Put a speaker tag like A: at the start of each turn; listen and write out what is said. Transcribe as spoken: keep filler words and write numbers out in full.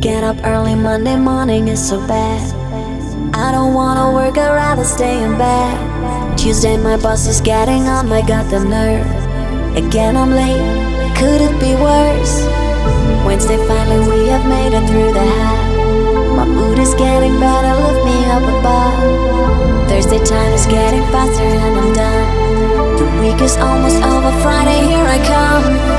A: Get up early Monday morning is so bad. I don't wanna work, I'd rather stay in bed. Tuesday my boss is getting on my goddamn nerve. Again I'm late, could it be worse? Wednesday finally we have made it through the half. My mood is getting better, lift me up above. Thursday time is getting faster and I'm done. The week is almost over, Friday here I come.